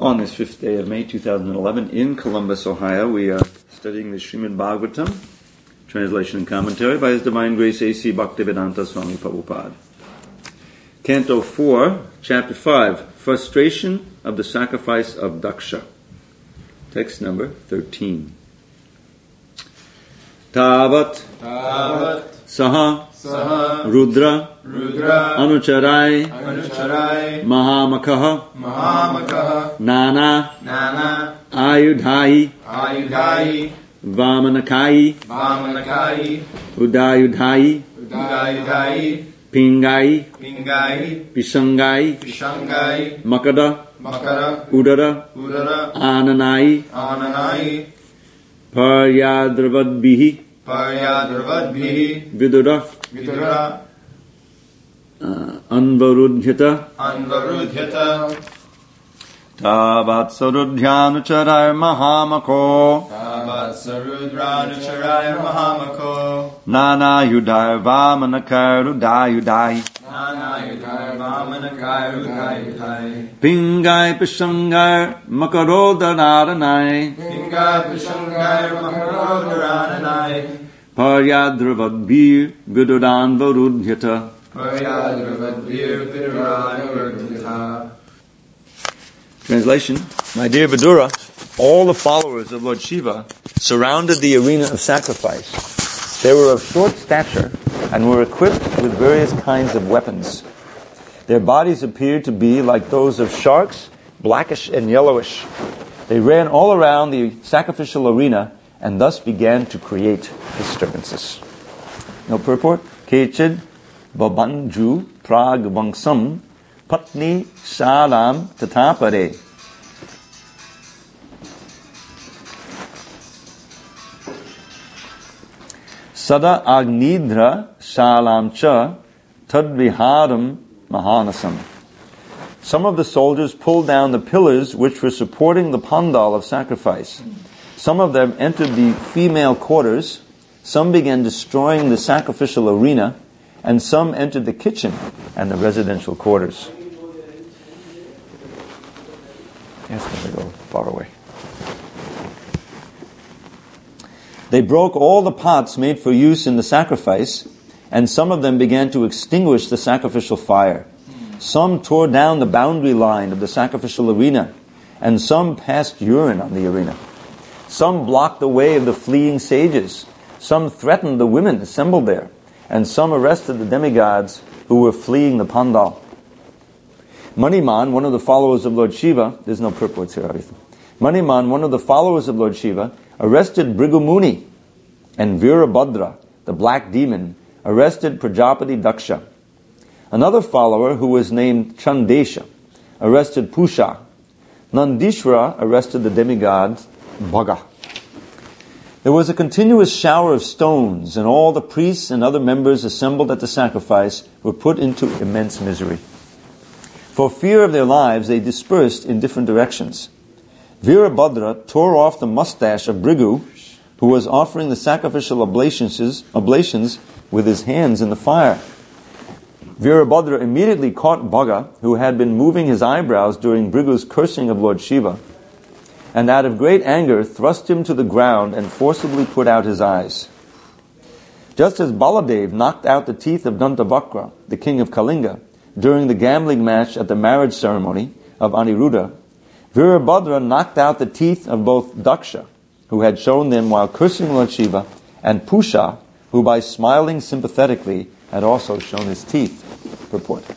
On this 5th day of May 2011 in Columbus, Ohio, we are studying the Srimad Bhagavatam, translation and commentary by His Divine Grace A.C. Bhaktivedanta Swami Prabhupada. Canto 4, Chapter 5, Frustration of the Sacrifice of Daksha. Text number 13. Tavat Saha Rudra Anucharai Mahamakaha Nana Ayudhai Vamanakai Udayudhai Pingai Pisangai Makada Udara Ananai Paryadravadbihi Vidura Anvarudhyata Tavat Sarudhyanucharai Mahamako Nana Yudai Vamanakar Udayudai Pingai Pishangai Makarodaranai Paryadravadbir Viduran Varudhyata. Translation: My dear Vidura, all the followers of Lord Shiva surrounded the arena of sacrifice. They were of short stature and were equipped with various kinds of weapons. Their bodies appeared to be like those of sharks, blackish and yellowish. They ran all around the sacrificial arena and thus began to create disturbances. No purport. Kechid Babanju Prag Vangsam Patni Shalam Tatapare. Sada Agnidra Shalam Cha Tadviharam Mahanasam. Some of the soldiers pulled down the pillars which were supporting the pandal of sacrifice. Some of them entered the female quarters, some began destroying the sacrificial arena, and some entered the kitchen and the residential quarters. Ask them to go far away. They broke all the pots made for use in the sacrifice, and some of them began to extinguish the sacrificial fire. Some tore down the boundary line of the sacrificial arena, and some passed urine on the arena. Some blocked the way of the fleeing sages. Some threatened the women assembled there. And some arrested the demigods who were fleeing the pandal. Maniman, one of the followers of Lord Shiva, there's no purports here, obviously. Maniman, one of the followers of Lord Shiva, arrested Brigumuni. And Virabhadra, the black demon, arrested Prajapati Daksha. Another follower, who was named Chandesha, arrested Pusha. Nandishvara arrested the demigod Bhaga. There was a continuous shower of stones, and all the priests and other members assembled at the sacrifice were put into immense misery. For fear of their lives, they dispersed in different directions. Virabhadra tore off the mustache of Brigu, who was offering the sacrificial oblations with his hands in the fire. Virabhadra immediately caught Bhaga, who had been moving his eyebrows during Brigu's cursing of Lord Shiva, and out of great anger thrust him to the ground and forcibly put out his eyes. Just as Baladev knocked out the teeth of Dantavakra, the king of Kalinga, during the gambling match at the marriage ceremony of Aniruddha, Virabhadra knocked out the teeth of both Daksha, who had shown them while cursing Lord Shiva, and Pusha, who by smiling sympathetically had also shown his teeth. Purport.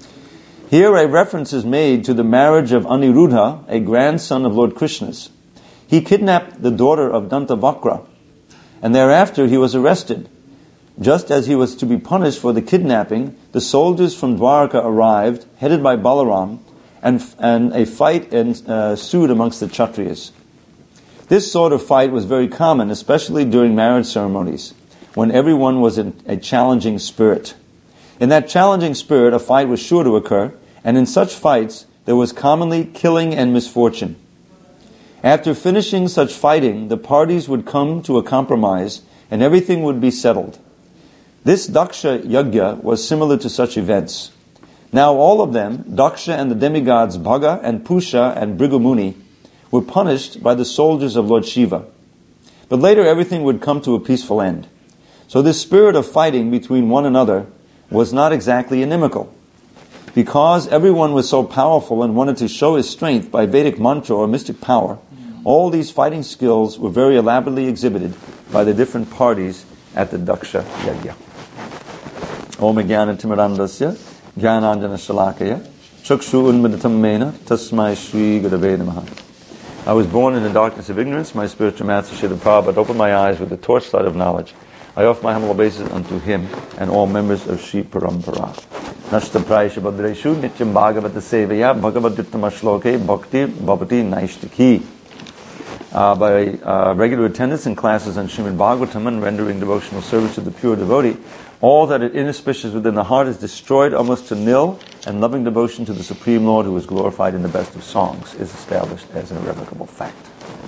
Here a reference is made to the marriage of Aniruddha, a grandson of Lord Krishna's. He kidnapped the daughter of Dantavakra, and thereafter he was arrested. Just as he was to be punished for the kidnapping, the soldiers from Dwarka arrived, headed by Balaram, and a fight ensued amongst the Kshatriyas. This sort of fight was very common, especially during marriage ceremonies, when everyone was in a challenging spirit. In that challenging spirit, a fight was sure to occur, and in such fights, there was commonly killing and misfortune. After finishing such fighting, the parties would come to a compromise, and everything would be settled. This Daksha Yajna was similar to such events. Now all of them, Daksha and the demigods Bhaga and Pusha and Bhrigu were punished by the soldiers of Lord Shiva. But later everything would come to a peaceful end. So this spirit of fighting between one another was not exactly inimical. Because everyone was so powerful and wanted to show his strength by Vedic mantra or mystic power, all these fighting skills were very elaborately exhibited by the different parties at the Daksha Yajna. Om Jnana Timirandasya Jnananjana Shalakaya Chakshu Unmaditam Mena Tasmai Shri Gurave Namaha. I was born in the darkness of ignorance. My spiritual master Srila Prabhupada opened my eyes with the torchlight of knowledge. I offer my humble obeisance unto him and all members of Shri Parampara. Nashta Praisha Badreshu Nityam Bhagavata Sevaya Bhagavadutama Shloke Bhakti Bhavati Naishtiki. By regular attendance in classes on Srimad Bhagavatam and rendering devotional service to the pure devotee, all that is inauspicious within the heart is destroyed almost to nil, and loving devotion to the Supreme Lord, who is glorified in the best of songs, is established as an irrevocable fact.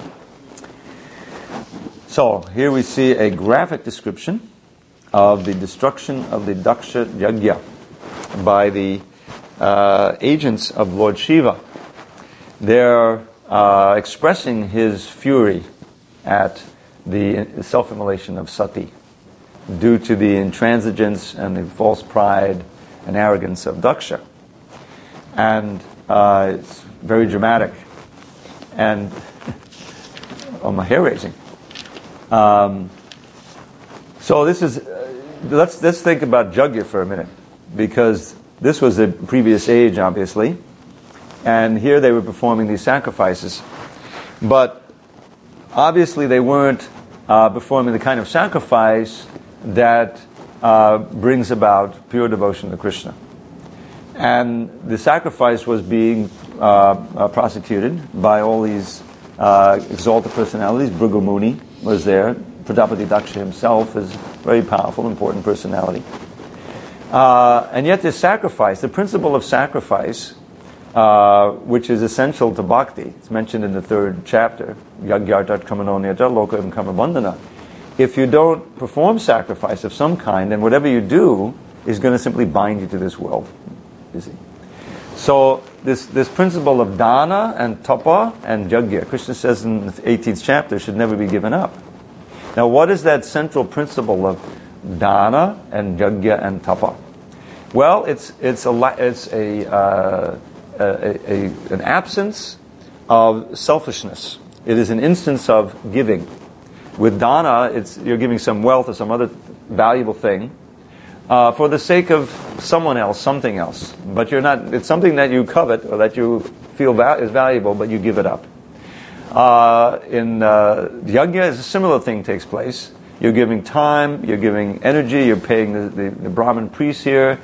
So, here we see a graphic description of the destruction of the Daksha Yajna by the agents of Lord Shiva. They're expressing his fury at the self-immolation of Sati due to the intransigence and the false pride and arrogance of Daksha. And it's very dramatic and my hair raising. So this is let's think about Yajna for a minute, because this was a previous age, obviously, and here they were performing these sacrifices, but obviously they weren't performing the kind of sacrifice that brings about pure devotion to Krishna. And the sacrifice was being prosecuted by all these exalted personalities. Bhrigu Muni was there. Prajapati Daksha himself is a very powerful, important personality. And yet this sacrifice, the principle of sacrifice, which is essential to bhakti, it's mentioned in the 3rd chapter, Yagyartat Kamanonyata Lokam Kamabandhana. If you don't perform sacrifice of some kind, then whatever you do is going to simply bind you to this world. You see? So this principle of dana and tapa and yajna, Krishna says in the 18th chapter, should never be given up. Now, what is that central principle of dana and yajna and tapa? Well, it's an absence of selfishness. It is an instance of giving. With dana, you're giving some wealth or some other valuable thing for the sake of someone else, something else. But you're not. It's something that you covet or that you feel is valuable, but you give it up. In yajna, a similar thing takes place. You're giving time, you're giving energy, you're paying the Brahmin priests here.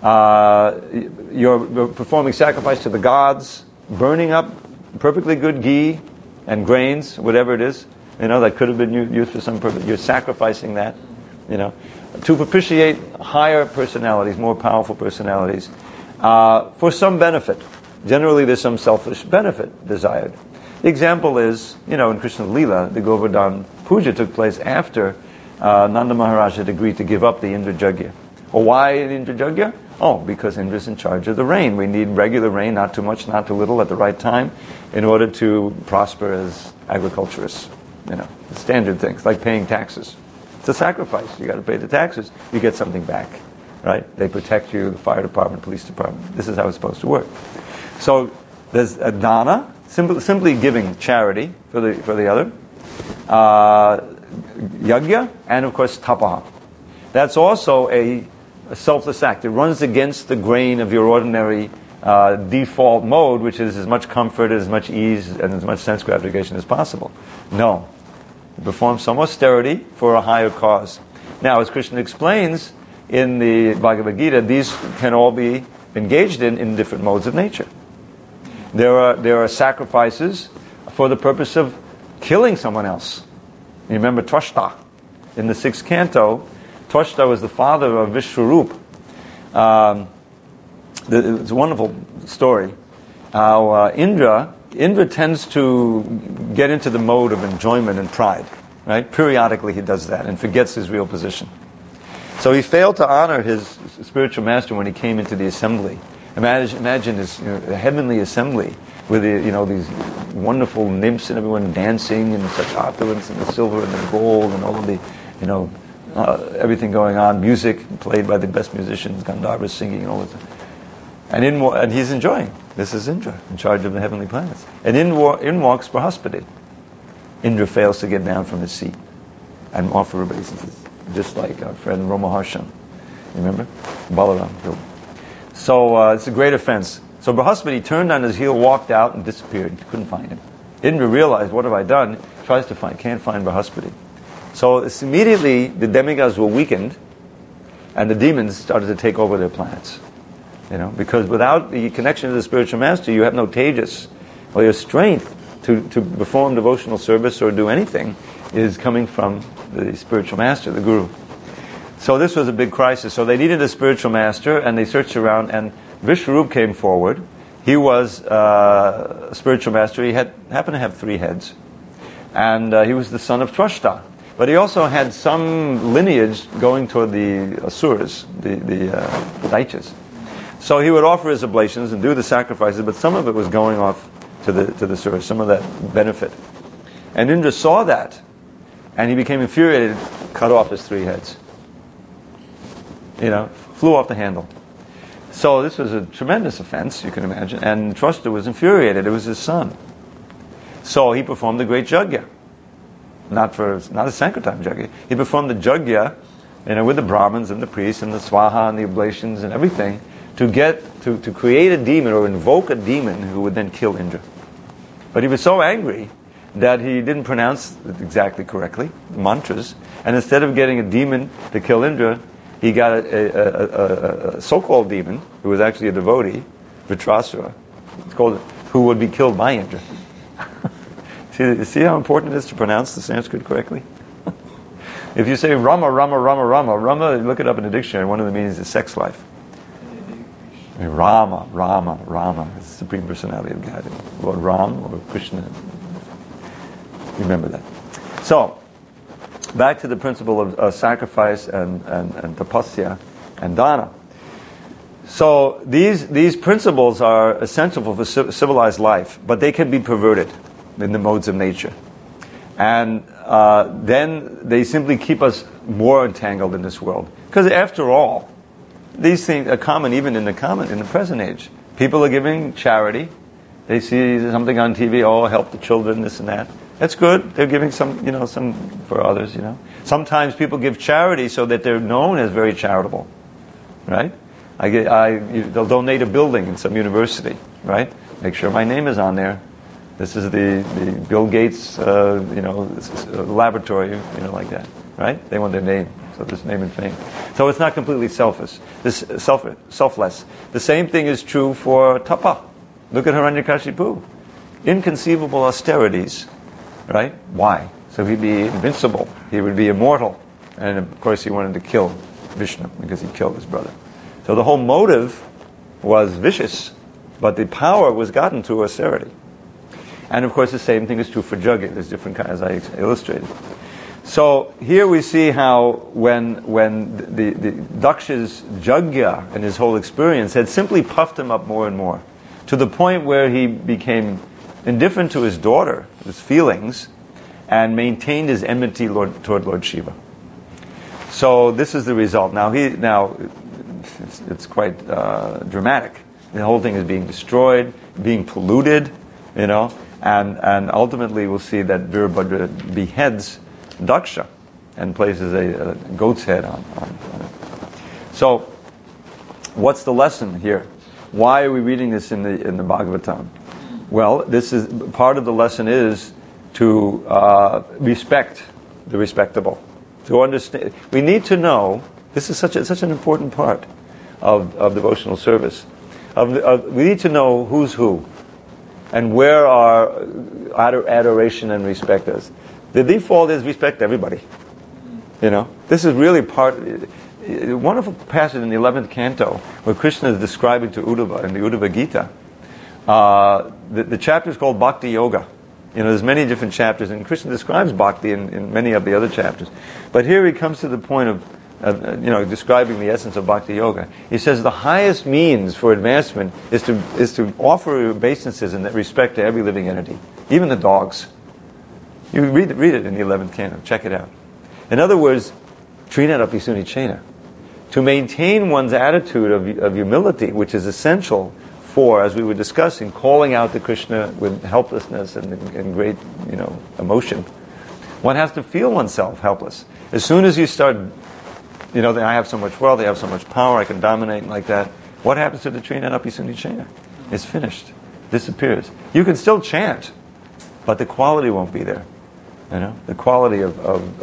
You're performing sacrifice to the gods, burning up perfectly good ghee and grains, whatever it is. That could have been used for some purpose. You're sacrificing that, to propitiate higher personalities, more powerful personalities, for some benefit. Generally, there's some selfish benefit desired. The example is, in Krishna Lila, the Govardhan Puja took place after Nanda Maharaj had agreed to give up the Indra Yajna. Well, why the Indra Yajna? Oh, because Indra's in charge of the rain. We need regular rain, not too much, not too little, at the right time, in order to prosper as agriculturists. Standard things, like paying taxes. It's a sacrifice. You got to pay the taxes. You get something back, right? They protect you, the fire department, police department. This is how it's supposed to work. So there's a dana, simply giving charity for the other, yajna, and of course tapaha. That's also a selfless act. It runs against the grain of your ordinary default mode, which is as much comfort, as much ease, and as much sense gratification as possible. No. Perform some austerity for a higher cause. Now, as Krishna explains in the Bhagavad Gita, these can all be engaged in different modes of nature. There are sacrifices for the purpose of killing someone else. You remember Twashta in the 6th canto. Twashta was the father of Vishwarup. It's a wonderful story. How Indra tends to get into the mode of enjoyment and pride, right? Periodically he does that and forgets his real position. So he failed to honor his spiritual master when he came into the assembly Imagine this a heavenly assembly with these wonderful nymphs and everyone dancing in such opulence and the silver and the gold and all of the everything going on, music played by the best musicians, Gandharvas singing and all that. And he's enjoying. This is Indra in charge of the heavenly planets. And in walks Brahaspati. Indra fails to get down from his seat and offer obeisance, just like our friend Romaharshan. Remember? Balaram killed. So it's a great offense. So Brahaspati turned on his heel, walked out, and disappeared. Couldn't find him. Indra realized, what have I done? Tries to can't find Brahaspati. So immediately the demigods were weakened, and the demons started to take over their planets. Because without the connection to the spiritual master, you have no tejas, or your strength to perform devotional service or do anything is coming from the spiritual master, the guru. So this was a big crisis. So they needed a spiritual master, and they searched around, and Vishwarup came forward. He was a spiritual master. He happened to have 3 heads. And he was the son of Twashta. But he also had some lineage going toward the Asuras, the Daityas. So he would offer his oblations and do the sacrifices, but some of it was going off to the Asuras, some of that benefit. And Indra saw that, and he became infuriated, cut off his 3 heads. Flew off the handle. So this was a tremendous offense, you can imagine, and Twashta was infuriated. It was his son. So he performed the great Jagya. Not a Sankirtan Jagya. He performed the Jagya, with the Brahmins and the priests and the Swaha and the oblations and everything to create a demon or invoke a demon who would then kill Indra. But he was so angry that he didn't pronounce it exactly correctly, the mantras, and instead of getting a demon to kill Indra, he got a so-called demon, who was actually a devotee, Vritrasura, who would be killed by Indra. See how important it is to pronounce the Sanskrit correctly? If you say Rama, look it up in the dictionary, one of the meanings is sex life. Rama, is the Supreme Personality of God. Lord Ram or Krishna. Remember that. So, back to the principle of sacrifice and tapasya and dana. So these principles are essential for civilized life, but they can be perverted in the modes of nature. And then they simply keep us more entangled in this world. Because after all, these things are common even in the present age. People are giving charity. They see something on TV, help the children, this and that. That's good. They're giving some for others, Sometimes people give charity so that they're known as very charitable, right? They'll donate a building in some university, right? Make sure my name is on there. This is the Bill Gates, laboratory, like that, right? They want their name, so there's name and fame. So it's not completely selfless. Selfless. The same thing is true for tapa. Look at Hiranyakashipu. Inconceivable austerities, right? Why? So he'd be invincible. He would be immortal. And of course he wanted to kill Vishnu because he killed his brother. So the whole motive was vicious, but the power was gotten through austerity. And of course the same thing is true for Jagya. There's different kinds, as I illustrated. So here we see how when the Daksha's Jagya and his whole experience had simply puffed him up more and more, to the point where he became indifferent to his daughter, his feelings, and maintained his enmity toward Lord Shiva. So this is the result. Now it's quite dramatic. The whole thing is being destroyed, being polluted, and ultimately we'll see that Virabhadra beheads Daksha and places a goat's head on it. So, what's the lesson here? Why are we reading this in the Bhagavatam? Well, this is part of the lesson is to respect the respectable. To understand, we need to know. This is such an important part of devotional service. We need to know who's who, and where our adoration and respect is. The default is respect everybody. This is really a wonderful passage in the 11th canto where Krishna is describing to Uddhava in the Uddhava Gita. The chapter is called Bhakti Yoga. There's many different chapters, and Krishna describes bhakti in many of the other chapters. But here he comes to the point describing the essence of Bhakti Yoga. He says the highest means for advancement is to offer obeisances in respect to every living entity, even the dogs. You read it in the 11th canto. Check it out. In other words, Trinadapi Sunicena. To maintain one's attitude of humility, which is essential for, as we were discussing, calling out to Krishna with helplessness and great, emotion. One has to feel oneself helpless. As soon as you start, I have so much wealth, I have so much power, I can dominate like that. What happens to the Trinadapi Sunicena? It's finished. Disappears. You can still chant, but the quality won't be there. The quality of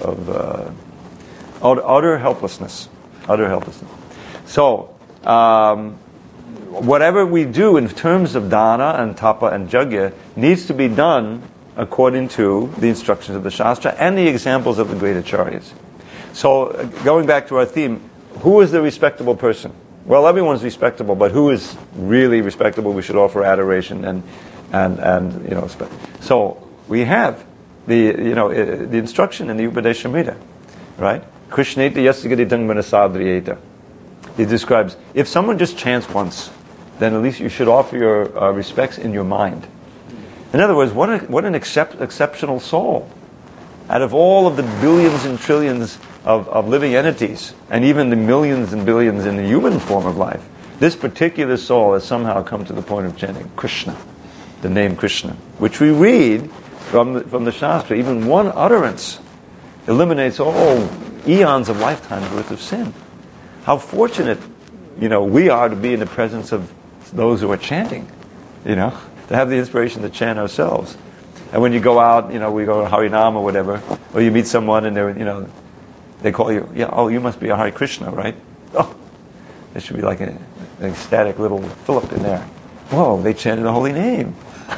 utter helplessness. Utter helplessness. So, whatever we do in terms of dana and tapa and yajna needs to be done according to the instructions of the Shastra and the examples of the great acharyas. So, going back to our theme, who is the respectable person? Well, everyone's respectable, but who is really respectable? We should offer adoration and So we have the instruction in the Upadeshamrita, right? Krishneta yasagaditang manasadriyeta. He describes, if someone just chants once, then at least you should offer your respects in your mind. In other words, what an exceptional soul. Out of all of the billions and trillions of living entities, and even the millions and billions in the human form of life, this particular soul has somehow come to the point of chanting Krishna, the name Krishna, which we read from the Shastra. Even one utterance eliminates all eons of lifetimes worth of sin. How fortunate, we are to be in the presence of those who are chanting, to have the inspiration to chant ourselves. And when you go out, we go to Harinam or whatever, or you meet someone and they're, they call you, you must be a Hare Krishna, right? Oh, there should be like an ecstatic little Philip in there. Whoa, they chanted the holy name.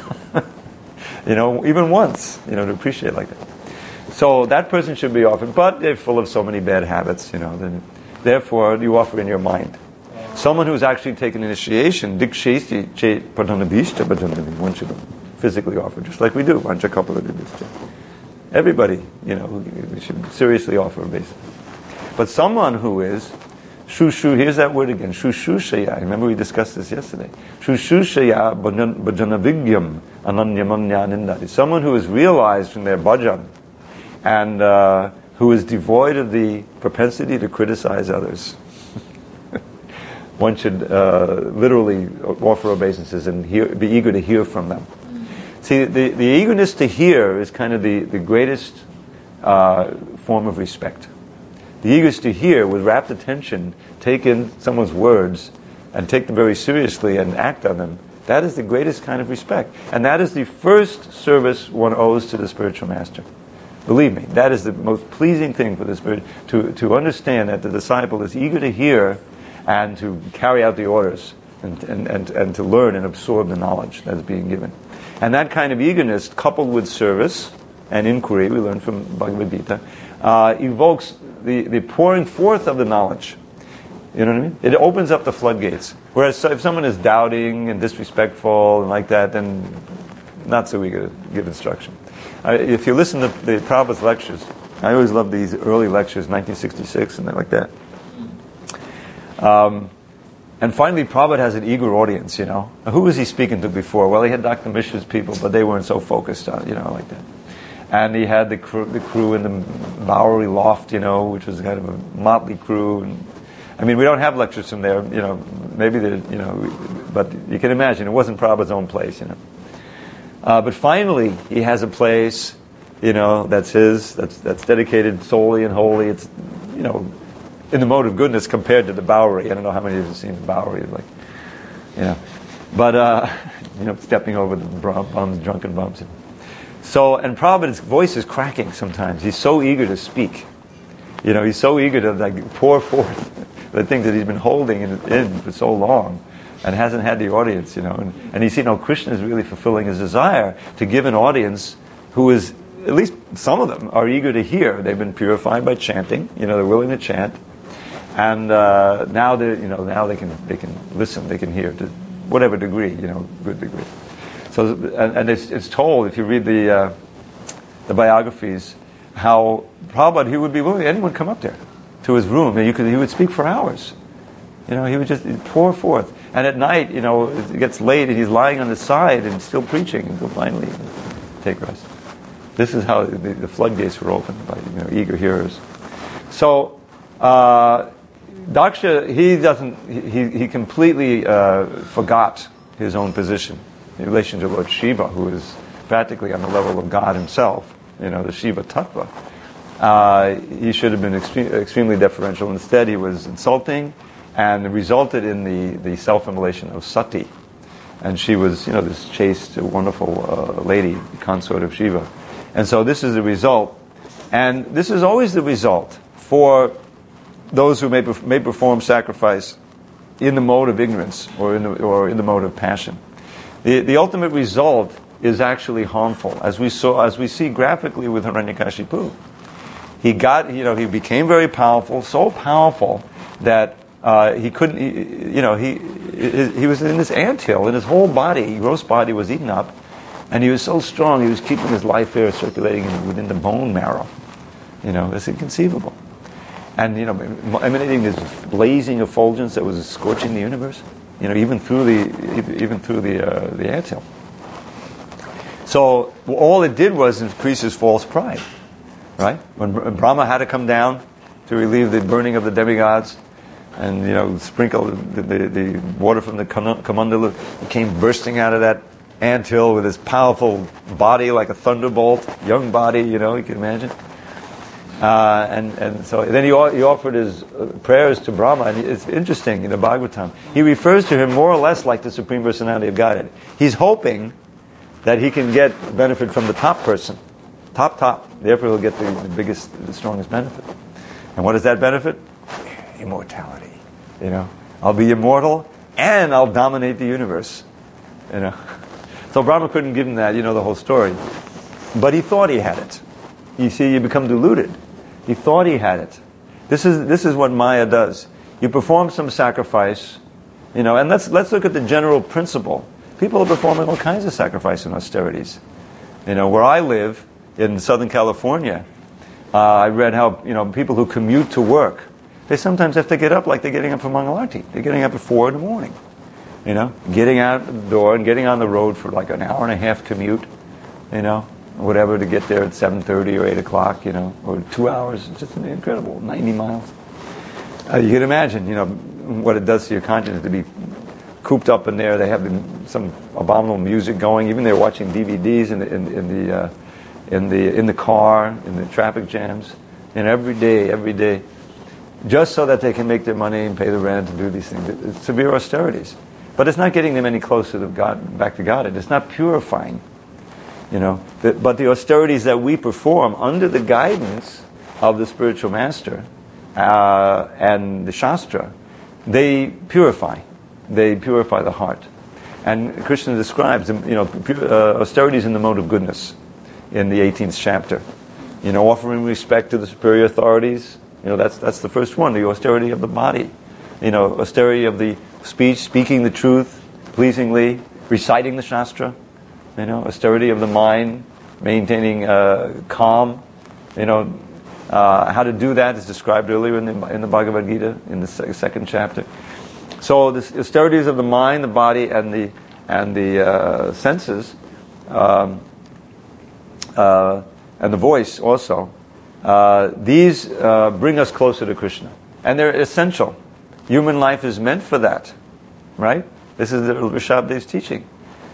Even once, to appreciate like that. So that person should be offered, but they're full of so many bad habits, then therefore you offer in your mind. Someone who's actually taken initiation, dikshesti che pradhanabhishta bhajanami, one should physically offer, just like we do, vanchakapalabhishta. Everybody, we should seriously offer a basis. But someone who is shushu, here's that word again, shushushaya. Remember we discussed this yesterday. Shushushaya bhajanavigyam ananyamanya nindati. Someone who is realized from their bhajan and who is devoid of the propensity to criticize others. One should literally offer obeisances and be eager to hear from them. See, the eagerness to hear is kind of the greatest form of respect. The eagerness to hear with rapt attention, take in someone's words and take them very seriously and act on them. That is the greatest kind of respect. And that is the first service one owes to the spiritual master. Believe me, that is the most pleasing thing for the spirit, to understand that the disciple is eager to hear and to carry out the orders and to learn and absorb the knowledge that is being given. And that kind of eagerness, coupled with service and inquiry, we learn from Bhagavad Gita, evokes the pouring forth of the knowledge. You know what I mean? It opens up the floodgates. Whereas if someone is doubting and disrespectful and like that, then not so eager to give instruction. If you listen to the Prabhupada's lectures, I always love these early lectures, 1966 and like that. And finally, Prabhupada has an eager audience, Who was he speaking to before? Well, he had Dr. Mishra's people, but they weren't so focused on, like that. And he had the crew in the Bowery Loft, which was kind of a motley crew. And, we don't have lectures from there, maybe, but you can imagine, it wasn't Prabhupada's own place, But finally, he has a place, that's his, that's dedicated solely and wholly. It's, in the mode of goodness compared to the Bowery. I don't know how many of you have seen the Bowery, but stepping over the bums, drunken bums. So, and Prabhupada's voice is cracking sometimes. He's so eager to speak. He's so eager to pour forth the things that he's been holding in for so long and hasn't had the audience, And he's Krishna is really fulfilling his desire to give an audience who is, at least some of them, are eager to hear. They've been purified by chanting. They're willing to chant. And now they can listen, they can hear to whatever degree, good degree. So and it's told, if you read the biographies, how Prabhupada, he would be willing, anyone come up there, to his room. And he would speak for hours. He would just pour forth. And at night, it gets late and he's lying on his side and still preaching, and he'll finally take rest. This is how the floodgates were opened by eager hearers. So Daksha, he completely forgot his own position in relation to Lord Shiva, who is practically on the level of God himself, the Shiva Tattva. He should have been extremely deferential. Instead, he was insulting, and it resulted in the self-immolation of Sati. And she was, this chaste, wonderful lady, consort of Shiva. And so this is the result. And this is always the result for those who may perform sacrifice in the mode of ignorance or in the mode of passion. The ultimate result is actually harmful, as we see graphically with Hiranyakashipu. He became very powerful, so powerful that he couldn't. He was in this anthill, and his whole body, gross body, was eaten up, and he was so strong. He was keeping his life air circulating within the bone marrow. It's inconceivable. And emanating this blazing effulgence that was scorching the universe. Even through the anthill. So all it did was increase his false pride, right? When Brahma had to come down to relieve the burning of the demigods, and sprinkle the water from the Kamandala, he came bursting out of that anthill with his powerful body like a thunderbolt, young body, you can imagine. And so then he offered his prayers to Brahma, and it's interesting in the Bhagavatam. He refers to him more or less like the Supreme Personality of Godhead. He's hoping that he can get benefit from the top person, top. Therefore, he'll get the strongest benefit. And what is that benefit? Immortality. I'll be immortal and I'll dominate the universe. So Brahma couldn't give him that. The whole story. But he thought he had it. You see, you become deluded. He thought he had it. This is what Maya does. You perform some sacrifice, and let's look at the general principle. People are performing all kinds of sacrifice and austerities. Where I live in Southern California, I read how people who commute to work, they sometimes have to get up like they're getting up for Mangalarti. They're getting up at 4 a.m. Getting out the door and getting on the road for like an hour and a half commute, whatever, to get there at 7:30 or 8 o'clock, or 2 hours. It's just incredible, 90 miles. You can imagine, what it does to your conscience to be cooped up in there. They have some abominable music going. Even they're watching DVDs in the car, in the traffic jams, and every day, just so that they can make their money and pay the rent and do these things. It's severe austerities, but it's not getting them any closer to God, back to God. It's not purifying. But the austerities that we perform under the guidance of the spiritual master and the Shastra, they purify. They purify the heart. And Krishna describes, austerities in the mode of goodness in the 18th chapter. Offering respect to the superior authorities. That's the first one, the austerity of the body. Austerity of the speech, speaking the truth pleasingly, reciting the Shastra. Austerity of the mind, maintaining calm. How to do that is described earlier in the Bhagavad Gita in the second chapter. So the austerities of the mind, the body, and the senses, and the voice also. These bring us closer to Krishna, and they're essential. Human life is meant for that, right? This is the Rishabhadev's teaching.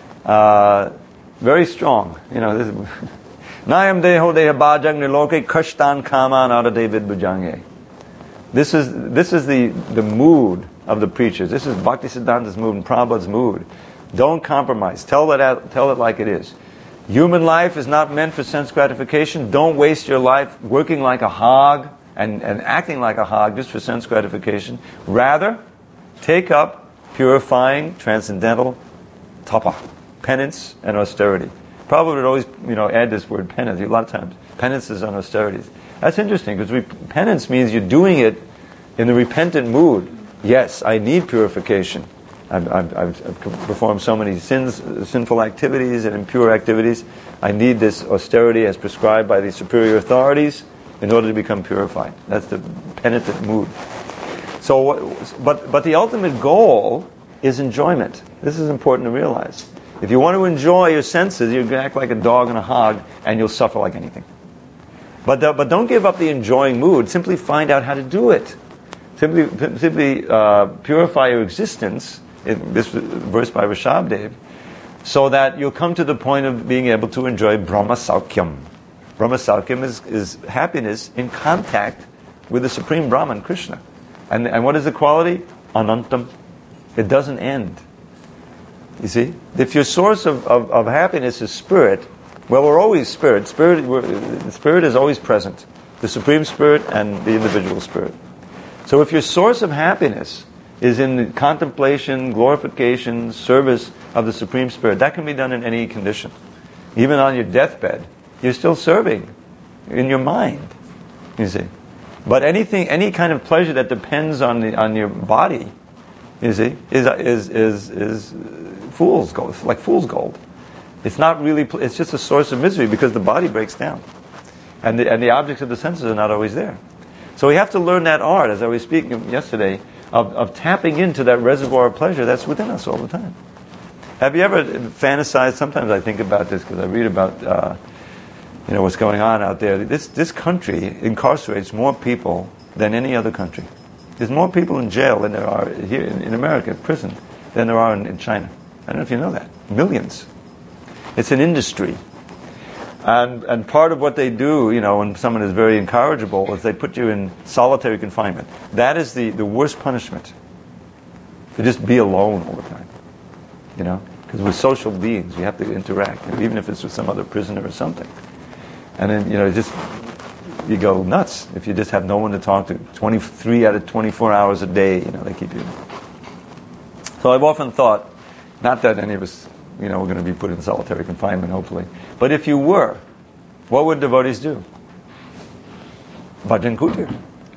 Very strong. Nayam deho deha bhajang niloke kashtan kaman adadevid bhujange. This is the mood of the preachers. This is Bhaktisiddhanta's mood and Prabhupada's mood. Don't compromise. Tell it like it is. Human life is not meant for sense gratification. Don't waste your life working like a hog and acting like a hog just for sense gratification. Rather, take up purifying, transcendental tapa, penance and austerity. Prabhupada would always, add this word penance a lot of times. Penance is on austerities. That's interesting because penance means you're doing it in the repentant mood. Yes, I need purification. I've performed so many sinful activities and impure activities. I need this austerity as prescribed by the superior authorities, in order to become purified. That's the penitent mood. So, but the ultimate goal is enjoyment. This is important to realize. If you want to enjoy your senses, you act like a dog and a hog, and you'll suffer like anything. But don't give up the enjoying mood. Simply find out how to do it. Simply purify your existence, in this verse by Rishabdev, so that you'll come to the point of being able to enjoy Brahma Saukyam. Brahma Saukyam is happiness in contact with the Supreme Brahman, Krishna. And what is the quality? Anantam. It doesn't end. You see? If your source of happiness is spirit, well, we're always spirit. Spirit is always present. The Supreme Spirit and the individual spirit. So if your source of happiness is in the contemplation, glorification, service of the Supreme Spirit, that can be done in any condition. Even on your deathbed, you're still serving in your mind. You see? But any kind of pleasure that depends on your body, you see, is fool's gold. It's like fool's gold. It's not really. It's just a source of misery because the body breaks down, and the objects of the senses are not always there. So we have to learn that art, as I was speaking yesterday, of tapping into that reservoir of pleasure that's within us all the time. Have you ever fantasized? Sometimes I think about this because I read about what's going on out there. This country incarcerates more people than any other country. There's more people in jail than there are here in America, prison, than there are in China. I don't know if you know that. Millions. It's an industry. And part of what they do, when someone is very incorrigible, is they put you in solitary confinement. That is the worst punishment. To just be alone all the time. Because we're social beings. We have to interact, even if it's with some other prisoner or something. And then, you go nuts if you just have no one to talk to. 23 out of 24 hours a day, they keep you. So I've often thought, not that any of us, we're going to be put in solitary confinement, hopefully. But if you were, what would devotees do? Bhajan Kutir.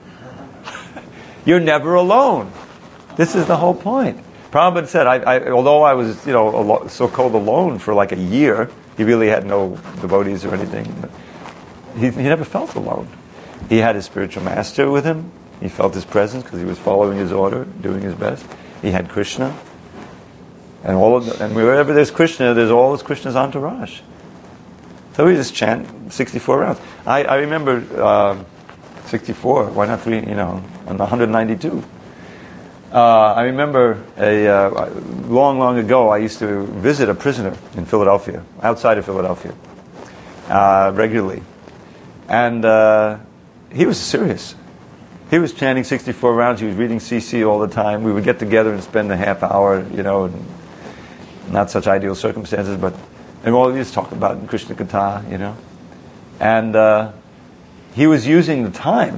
You're never alone. This is the whole point. Prabhupada said, although I was, so-called alone for like a year, he really had no devotees or anything. But he never felt alone. He had his spiritual master with him. He felt his presence because he was following his order, doing his best. He had Krishna. And wherever there's Krishna, there's always Krishna's entourage. So we just chant 64 rounds. I remember 64, why not 3, on the 192. I remember long ago, I used to visit a prisoner in Philadelphia, outside of Philadelphia, regularly. And he was serious. He was chanting 64 rounds. He was reading CC all the time. We would get together and spend a half hour, in not such ideal circumstances, and we'll just talk about Krishna Katha, And he was using the time,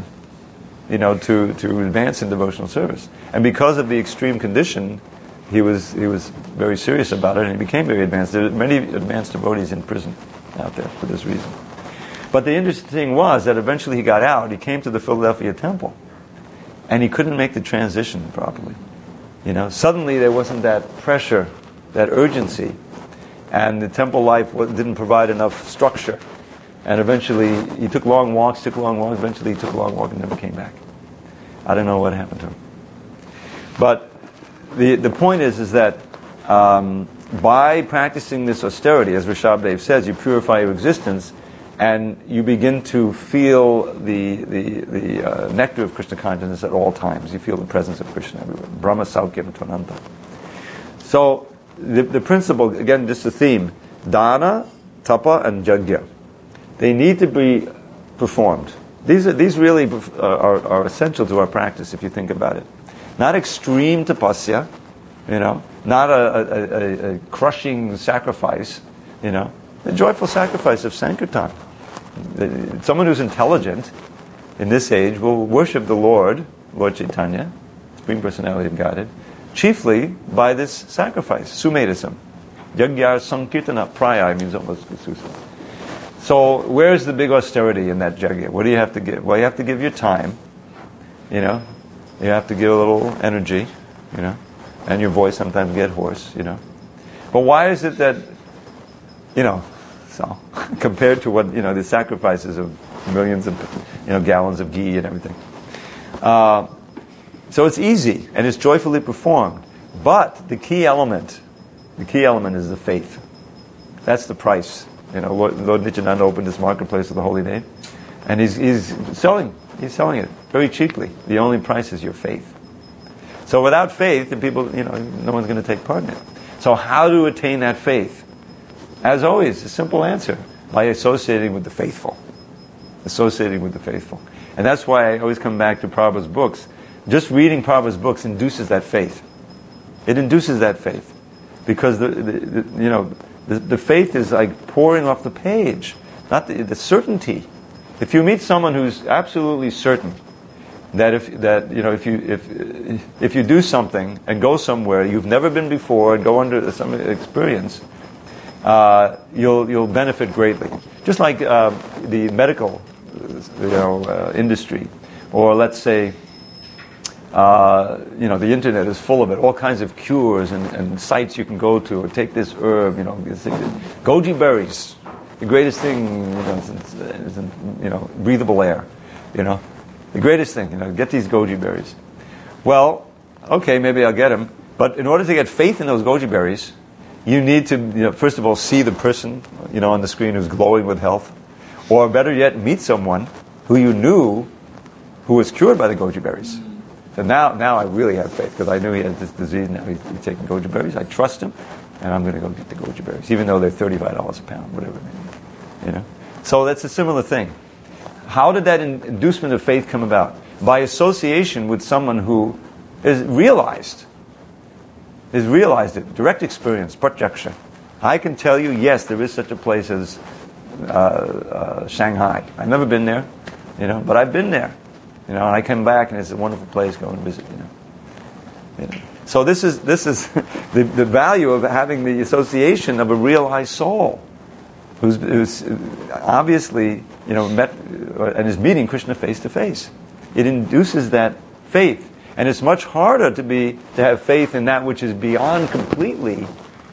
to advance in devotional service. And because of the extreme condition, he was very serious about it, and he became very advanced. There are many advanced devotees in prison out there for this reason. But the interesting thing was that eventually he got out, he came to the Philadelphia temple, and he couldn't make the transition properly. Suddenly there wasn't that pressure, that urgency, and the temple life didn't provide enough structure. And eventually he took long walks, eventually he took a long walk and never came back. I don't know what happened to him. But the point is that by practicing this austerity, as Rishabdev says, you purify your existence, and you begin to feel the nectar of Krishna consciousness at all times. You feel the presence of Krishna everywhere. Brahma Saukyam Tvananta. So the principle, again, just the theme, dana, tapa, and yajna. They need to be performed. These really are essential to our practice, if you think about it. Not extreme tapasya, not a crushing sacrifice, the joyful sacrifice of Sankirtan. Someone who's intelligent in this age will worship the Lord Chaitanya, Supreme Personality of Godhead, chiefly by this sacrifice, sumetism. Yagyar Sankirtana Praya means almost Susa. So where's the big austerity in that yajna? What do you have to give? Well, you have to give your time, you have to give a little energy, and your voice sometimes get hoarse, But why is it that, So, compared to what, the sacrifices of millions of, gallons of ghee and everything. So it's easy, and it's joyfully performed. But the key element is the faith. That's the price. Lord Nityananda opened this marketplace of the holy name, and he's selling it very cheaply. The only price is your faith. So without faith, the people, no one's going to take part in it. So how to attain that faith? As always, a simple answer: by associating with the faithful. Associating with the faithful. And that's why I always come back to Prabhupada's books. Just reading Prabhupada's books induces that faith. It induces that faith. Because the faith is like pouring off the page, not the certainty. If you meet someone who's absolutely certain that if you do something and go somewhere you've never been before and go under some experience, you'll benefit greatly. Just like the medical industry, or let's say the internet is full of it, all kinds of cures and sites you can go to, or take this herb, goji berries, the greatest thing, is in breathable air, the greatest thing, get these goji berries. Well, okay, maybe I'll get them, but in order to get faith in those goji berries, you need to, first of all, see the person, on the screen who's glowing with health, or better yet, meet someone who you knew who was cured by the goji berries. So now I really have faith, because I knew he has this disease. Now he's taking goji berries. I trust him, and I'm going to go get the goji berries, even though they're $35 a pound, whatever. So that's a similar thing. How did that inducement of faith come about? By association with someone who is realized it, direct experience, pratyaksha. I can tell you, yes, there is such a place as Shanghai. I've never been there, but I've been there. And I come back and it's a wonderful place. Go and visit. So this is the value of having the association of a realized soul, who's obviously met and is meeting Krishna face to face. It induces that faith, and it's much harder to have faith in that which is beyond completely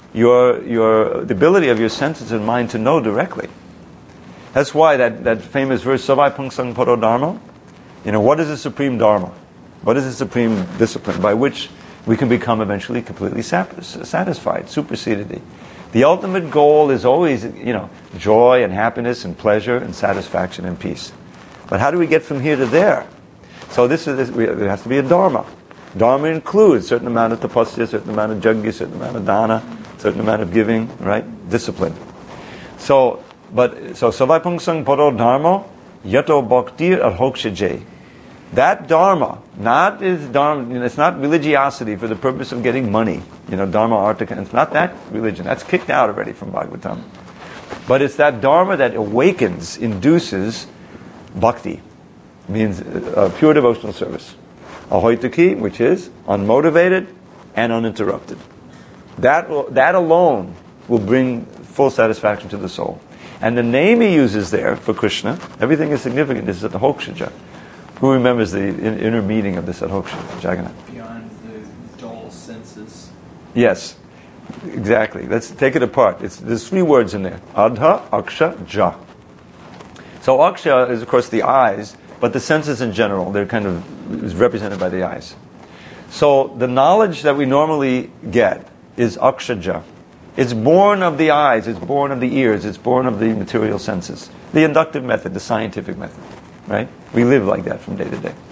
the ability of your senses and mind to know directly. That's why that famous verse, Savai Pungsang Paro Dharma. What is the supreme dharma? What is the supreme discipline by which we can become eventually completely satisfied, superseded? The ultimate goal is always, joy and happiness and pleasure and satisfaction and peace. But how do we get from here to there? So there has to be a dharma. Dharma includes a certain amount of tapasya, a certain amount of yajna, a certain amount of dana, a certain amount of giving, right? Discipline. So Savai Pungsang Paro Dharma, Yato Bhaktir Arhokshaje. That dharma, it's not religiosity for the purpose of getting money. Dharma, artika, it's not that religion. That's kicked out already from Bhagavatam. But it's that dharma that awakens, induces bhakti. Means pure devotional service. Ahoitaki, which is unmotivated and uninterrupted. That alone will bring full satisfaction to the soul. And the name he uses there for Krishna, everything is significant. This is Adhokshaja. Who remembers the inner meaning of this Adhokshaja, Jagannath? Beyond the dull senses. Yes, exactly. Let's take it apart. There's 3 words in there. Adha, Aksha, Ja. So Aksha is, of course, the eyes, but the senses in general, is represented by the eyes. So the knowledge that we normally get is Akshaja. It's born of the eyes, it's born of the ears, it's born of the material senses. The inductive method, the scientific method, right? We live like that from day to day.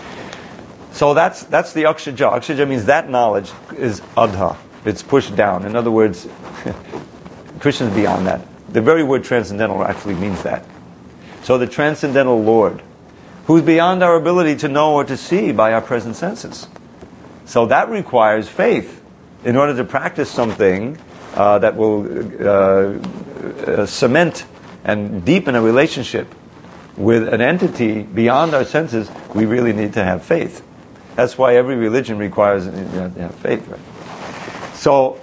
So that's the Akshaja. Akshaja means that knowledge is Adha. It's pushed down. In other words, Krishna is beyond that. The very word transcendental actually means that. So the transcendental Lord, who's beyond our ability to know or to see by our present senses. So that requires faith. In order to practice something that will cement and deepen a relationship with an entity beyond our senses, we really need to have faith. That's why every religion requires to have faith. Right? So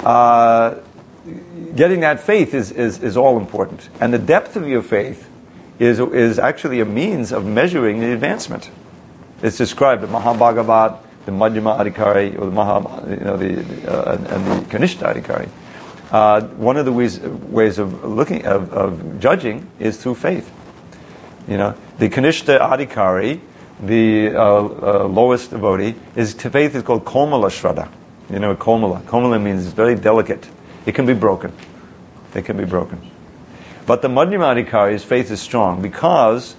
getting that faith is all important. And the depth of your faith is actually a means of measuring the advancement. It's described in Mahabhagavat, the Madhyama Adhikari, or the and the Kanishta Adhikari. one of the ways of looking of judging is through faith. The Kanishta Adhikari, the lowest devotee, faith is called Komala Shraddha. Komala. Komala means it's very delicate. It can be broken. It can be broken. But the Madhyama Adhikari's faith is strong because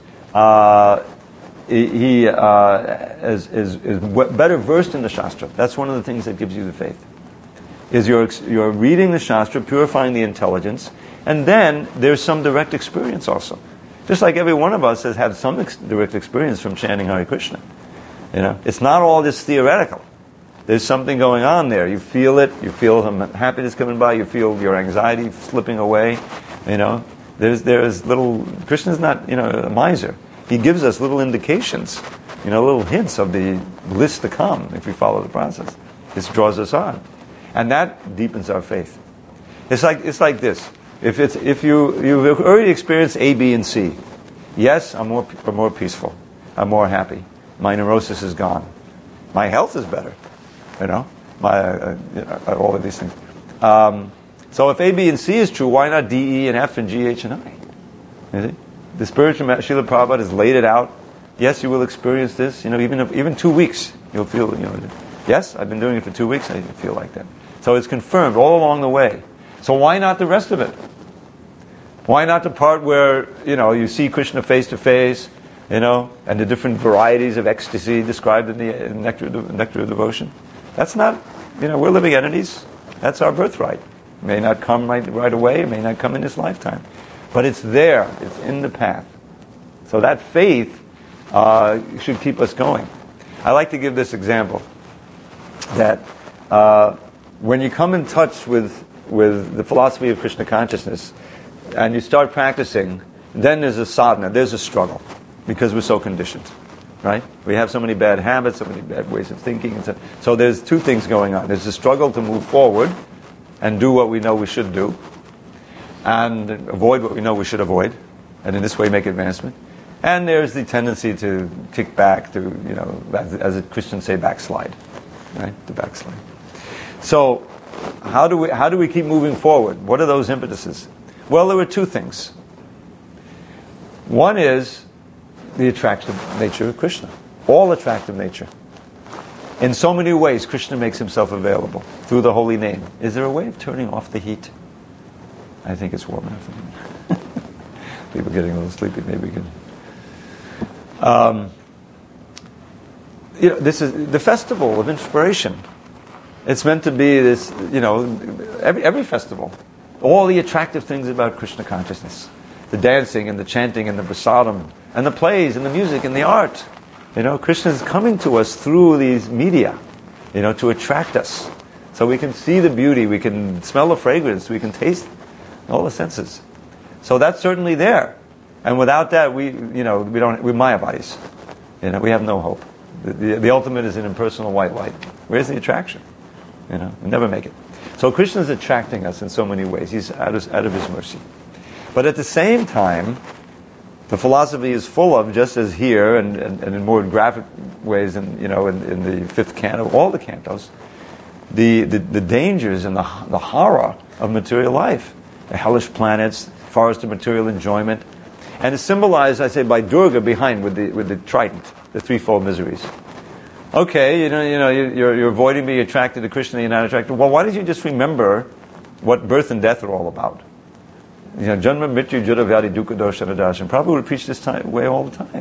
he is better versed in the Shastra. That's one of the things that gives you the faith. Is you're reading the Shastra, purifying the intelligence, and then there's some direct experience also. Just like every one of us has had some direct experience from chanting Hare Krishna. It's not all just theoretical. There's something going on there. You feel it. You feel some happiness coming by. You feel your anxiety slipping away. There's little. Krishna's not a miser. He gives us little indications, little hints of the bliss to come if we follow the process. This draws us on, and that deepens our faith. It's like this. If you've already experienced A, B, and C, yes, I'm more peaceful. I'm more happy. My neurosis is gone. My health is better. All of these things. So if A, B, and C is true, why not D, E, and F, and G, H, and I? You see? The spiritual Srila Prabhupada has laid it out. Yes, you will experience this. Even 2 weeks, you'll feel. Yes, I've been doing it for 2 weeks. I feel like that. So it's confirmed all along the way. So why not the rest of it? Why not the part where you see Krishna face to face, and the different varieties of ecstasy described in the Nectar of Devotion? That's not. We're living entities. That's our birthright. It may not come right away. It may not come in this lifetime. But it's there. It's in the path. So that faith should keep us going. I like to give this example that when you come in touch with the philosophy of Krishna consciousness and you start practicing, then there's a sadhana, there's a struggle because we're so conditioned, right? We have so many bad habits, so many bad ways of thinking. And so there's two things going on. There's a struggle to move forward and do what we know we should do, and avoid what we know we should avoid, and in this way make advancement. And there's the tendency to kick back, to, as the Christians say, backslide, right? To backslide. So, how do we keep moving forward? What are those impetuses? Well, there were two things. One is the attractive nature of Krishna, all attractive nature. In so many ways, Krishna makes himself available through the holy name. Is there a way of turning off the heat? I think it's warm enough. People getting a little sleepy. Maybe we can. This is the festival of inspiration. It's meant to be this. Every festival, all the attractive things about Krishna consciousness, the dancing and the chanting and the prasadam and the plays and the music and the art. Krishna is coming to us through these media, to attract us, so we can see the beauty, we can smell the fragrance, we can taste all the senses. So that's certainly there, and without that, we're mayavadis. We have no hope. The ultimate is an impersonal white light. Where's the attraction? We never make it. So Krishna is attracting us in so many ways. He's out of his mercy. But at the same time, the philosophy is full of, just as here and in more graphic ways, in the fifth canto, all the cantos, the dangers and the horror of material life, the hellish planets, forest of material enjoyment, and it's symbolized, I say, by Durga behind with the trident, the threefold miseries. Okay, you're avoiding being attracted to Krishna, you're not attracted. Well, why don't you just remember what birth and death are all about? Janma, Mrityu, Jara, Vyadi, Dukkha, Dosha, Nadashan. Prabhupada would preach this way all the time.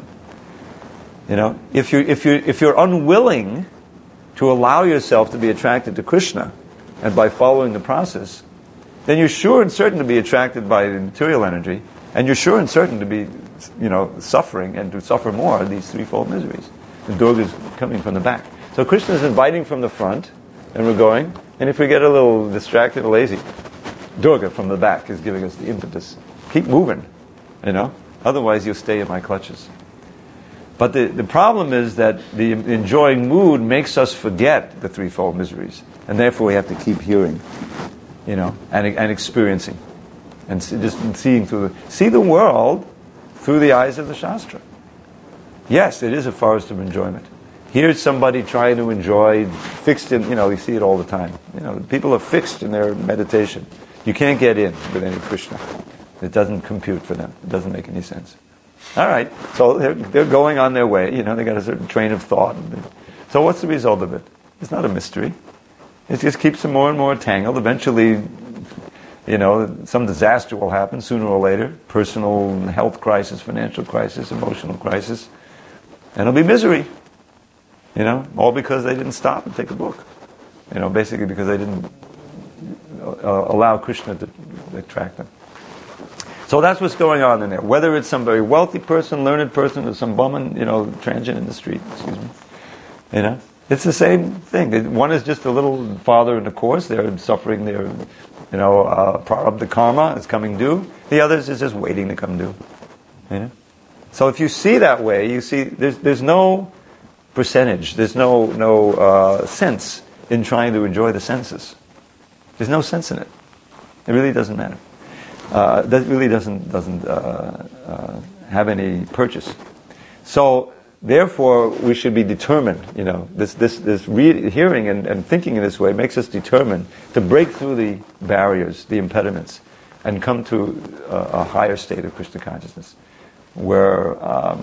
If you're unwilling to allow yourself to be attracted to Krishna, and by following the process, then you're sure and certain to be attracted by the material energy, and you're sure and certain to be, suffering and to suffer more of these threefold miseries. The Durga is coming from the back. So Krishna is inviting from the front, and we're going. And if we get a little distracted or lazy, Durga from the back is giving us the impetus. Keep moving, Otherwise, you'll stay in my clutches. But the problem is that the enjoying mood makes us forget the threefold miseries, and therefore we have to keep hearing, and experiencing, and just see the world through the eyes of the Shastra. Yes, it is a forest of enjoyment. Here's somebody trying to enjoy, fixed in, you see it all the time. People are fixed in their meditation. You can't get in with any Krishna. It doesn't compute for them. It doesn't make any sense. All right, so they're going on their way. They got a certain train of thought. So what's the result of it? It's not a mystery. It just keeps them more and more tangled. Eventually, some disaster will happen sooner or later. Personal health crisis, financial crisis, emotional crisis. And it'll be misery. All because they didn't stop and take a book. Basically because they didn't allow Krishna to attract them. So that's what's going on in there. Whether it's some very wealthy person, learned person, or some bum, transient in the street, it's the same thing. One is just a little farther in the course. They're suffering their, prarabdha karma is coming due. The others is just waiting to come due. So if you see that way, you see there's no percentage. There's no sense in trying to enjoy the senses. There's no sense in it. It really doesn't matter. That really doesn't have any purchase. So therefore, we should be determined. This hearing and thinking in this way makes us determined to break through the barriers, the impediments, and come to a higher state of Krishna consciousness, where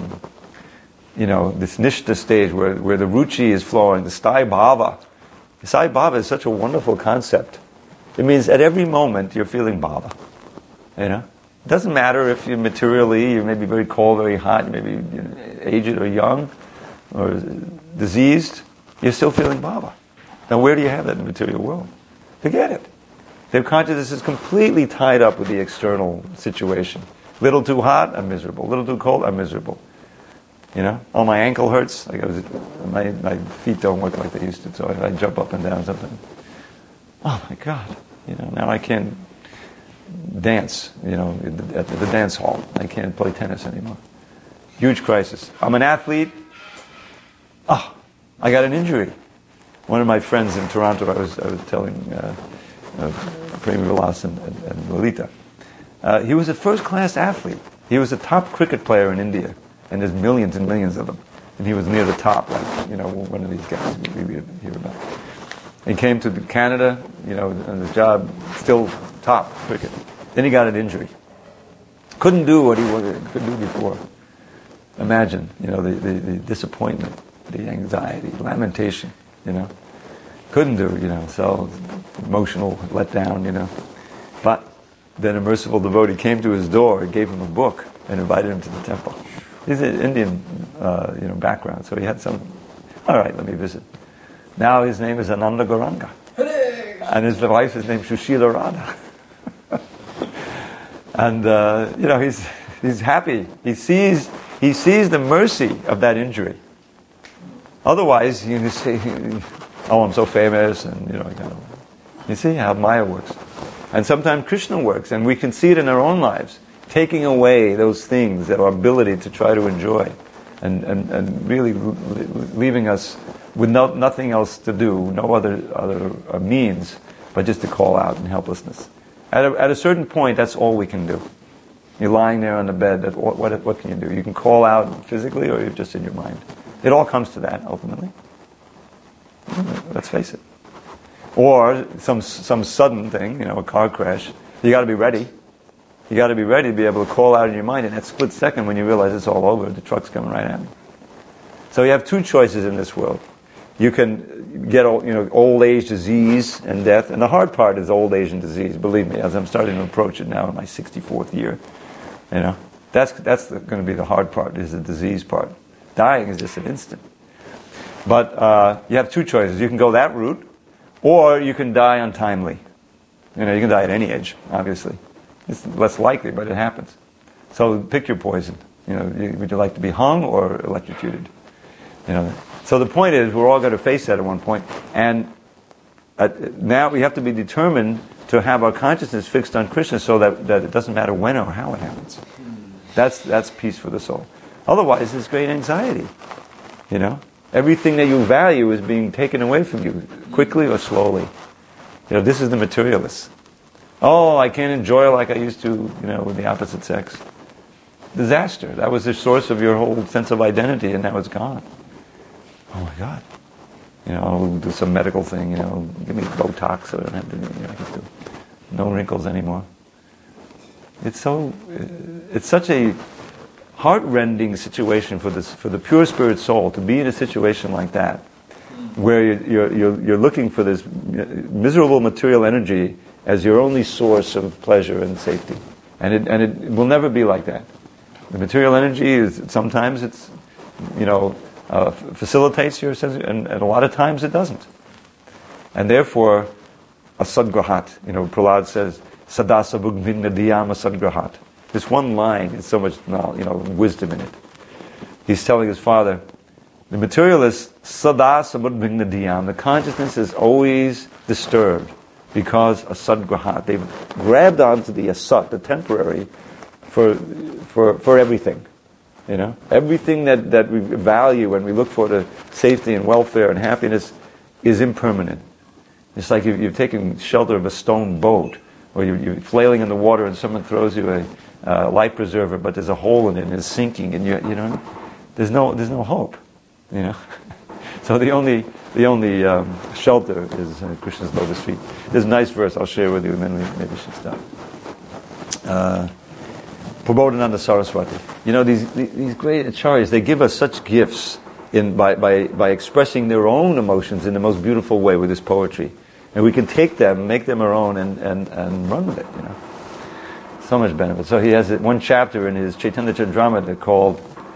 this nishta stage, where the ruchi is flowing, the sthai bhava. The sthai bhava is such a wonderful concept. It means at every moment you're feeling bhava. It doesn't matter if you may be very cold, very hot, you may be aged or young or diseased, you're still feeling bhava. Now where do you have that in the material world? Forget it. Their consciousness is completely tied up with the external situation. Little too hot, I'm miserable. Little too cold, I'm miserable. Oh, my ankle hurts. My feet don't work like they used to, so I jump up and down something. Oh my God. Now I can't dance, at the dance hall. I can't play tennis anymore. Huge crisis. I'm an athlete. I got an injury. One of my friends in Toronto, I was telling Premi Vilas and Lolita, he was a first-class athlete. He was a top cricket player in India, and there's millions and millions of them. And he was near the top, like, one of these guys we hear about. He came to Canada, and his job, still top cricket. Then he got an injury. Couldn't do what he could do before. Imagine, the disappointment, the anxiety, lamentation, Couldn't do, so emotional, let down, But then a merciful devotee came to his door and gave him a book and invited him to the temple. He's an Indian, background, so he had some, all right, let me visit. Now his name is Ananda Gauranga. And his wife is named Shushila Radha. And, he's happy. He sees the mercy of that injury. Otherwise, you say, oh, I'm so famous, and, you see how Maya works. And sometimes Krishna works, and we can see it in our own lives, taking away those things, our ability to try to enjoy, and really leaving us with nothing else to do, no other means, but just to call out in helplessness. At a certain point, that's all we can do. You're lying there on the bed, what can you do? You can call out physically, or you're just in your mind. It all comes to that, ultimately. Let's face it. Or some sudden thing, a car crash. You got to be ready. You got to be ready to be able to call out in your mind in that split second when you realize it's all over. The truck's coming right at me. So you have two choices in this world. You can get old age, disease, and death. And the hard part is old age and disease. Believe me, as I'm starting to approach it now in my 64th year, that's going to be the hard part. Is the disease part. Dying is just an instant. But you have two choices. You can go that route, or you can die untimely. You can die at any age, obviously. It's less likely, but it happens. So pick your poison. Would you like to be hung or electrocuted? So the point is, we're all going to face that at one point. And now we have to be determined to have our consciousness fixed on Krishna so that it doesn't matter when or how it happens. That's peace for the soul. Otherwise, there's great anxiety. Everything that you value is being taken away from you, quickly or slowly. This is the materialist. Oh, I can't enjoy like I used to, with the opposite sex. Disaster. That was the source of your whole sense of identity, and now it's gone. Oh my God. I'll do some medical thing, give me Botox so I don't have to, no wrinkles anymore. It's such a heart-rending situation for the pure spirit soul to be in a situation like that, where you're looking for this miserable material energy as your only source of pleasure and safety, and it will never be like that. The material energy is sometimes facilitates your sense, and a lot of times it doesn't, and therefore a sadgrahat. Prahlad says sadasa bhugvigna diyama sadgrahat. This one line is so much wisdom in it. He's telling his father, the materialist sadasa bhugvigna diyam, the consciousness is always disturbed because a sadgrahat. They've grabbed onto the asat, the temporary, for everything. Everything that we value and we look for the safety and welfare and happiness is impermanent. It's like you've taken shelter of a stone boat, or you're flailing in the water and someone throws you a life preserver, but there's a hole in it and it's sinking, and there's no hope. So the only shelter is Krishna's lotus feet. There's a nice verse I'll share with you, and then we maybe should stop. Prabodhananda Saraswati. These great acharyas, they give us such gifts by expressing their own emotions in the most beautiful way with this poetry. And we can take them, make them our own, and run with it, So much benefit. So he has one chapter in his Chaitanya Chandramrita called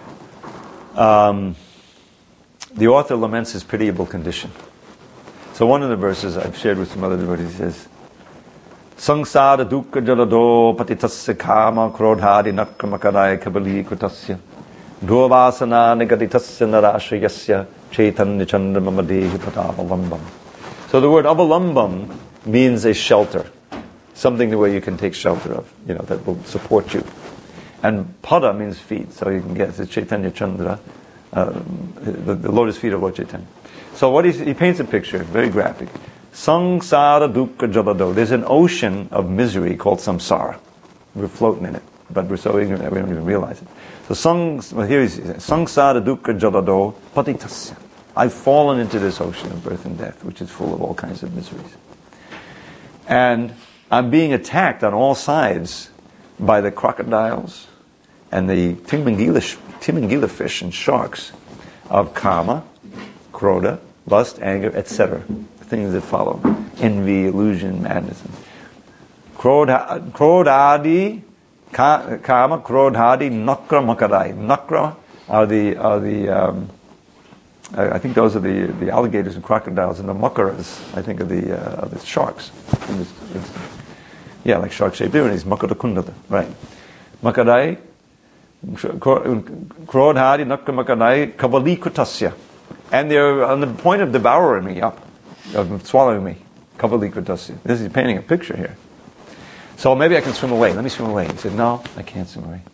The Author Laments His Pitiable Condition. So one of the verses I've shared with some other devotees says, Sangsara dukkha jalado patitasya kama krodhadi nakkamakaraya kabali kutasya dvavasana negaditasya narashriyasya chaitanya chandamadehi padavalambam. So the word avalambam means a shelter, something where you can take shelter of, that will support you. And pada means feet, so you can guess it's Chaitanya Chandra, the lotus feet of Lord Chaitanya. So what he paints a picture, very graphic. Sangsara dukkha jalado. There's an ocean of misery called samsara. We're floating in it, but we're so ignorant that we don't even realize it. So here he says, Sangsara dukkha jalado patitasya. I've fallen into this ocean of birth and death, which is full of all kinds of miseries. And I'm being attacked on all sides by the crocodiles and the timangila fish and sharks of kama, krodha, lust, anger, etc. Things that follow. Envy, illusion, madness. Krodhadi, kama, krodhadi, nakra makarai. Nakra are the I think those are the alligators and crocodiles, and the makaras, I think, are the sharks. Like shark-shaped. They're these makarakundala, right. Makarai, krodhadi, nakra makarai, kabali kutasya. And they're on the point of devouring me up. Of swallowing me. Kavalikritasya. This is painting a picture here. So maybe I can swim away. Let me swim away. He said, no, I can't swim away.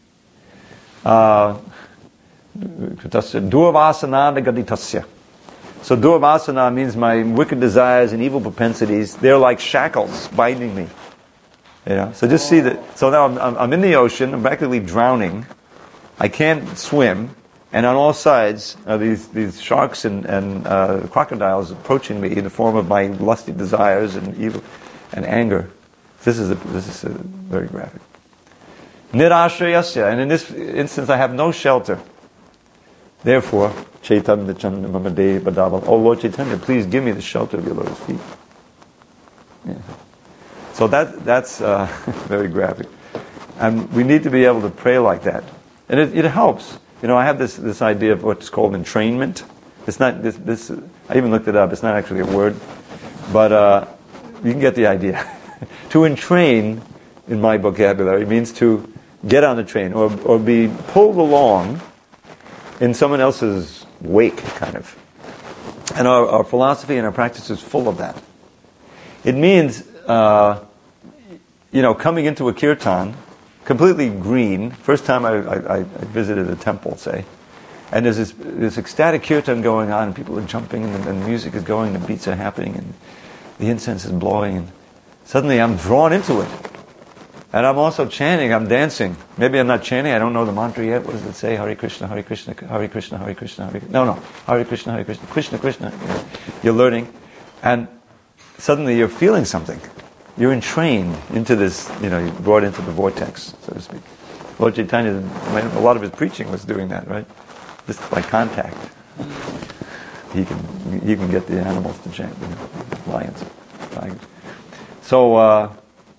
Durvasana negaditasya. So durvasana means my wicked desires and evil propensities. They're like shackles binding me. So just see that. So now I'm in the ocean. I'm practically drowning. I can't swim. And on all sides are these sharks and crocodiles approaching me in the form of my lusty desires and evil and anger. This is very graphic. Nirashrayasya, and in this instance I have no shelter. Therefore, Chaitanya Chandamamade Badaval. Oh Lord Chaitanya, please give me the shelter of your lotus feet. Yeah. So that's very graphic, and we need to be able to pray like that, and it helps. I have this idea of what's called entrainment. It's not this. I even looked it up. It's not actually a word, but you can get the idea. To entrain, in my vocabulary, means to get on the train or be pulled along in someone else's wake, kind of. And our philosophy and our practice is full of that. It means, coming into a kirtan, completely green. First time I visited a temple, say, and there's this ecstatic kirtan going on, and people are jumping, and the music is going, and the beats are happening, and the incense is blowing, and suddenly I'm drawn into it. And I'm also chanting, I'm dancing. Maybe I'm not chanting, I don't know the mantra yet. What does it say? Hare Krishna, Hare Krishna, Hare Krishna, Hare Krishna, Hare Krishna. No. Hare Krishna, Krishna, Krishna. You're learning. And suddenly you're feeling something. you're entrained into this, you're brought into the vortex, so to speak. Lord Chaitanya, a lot of his preaching was doing that, right? Just by contact. He can get the animals to chant, lions, tigers. So,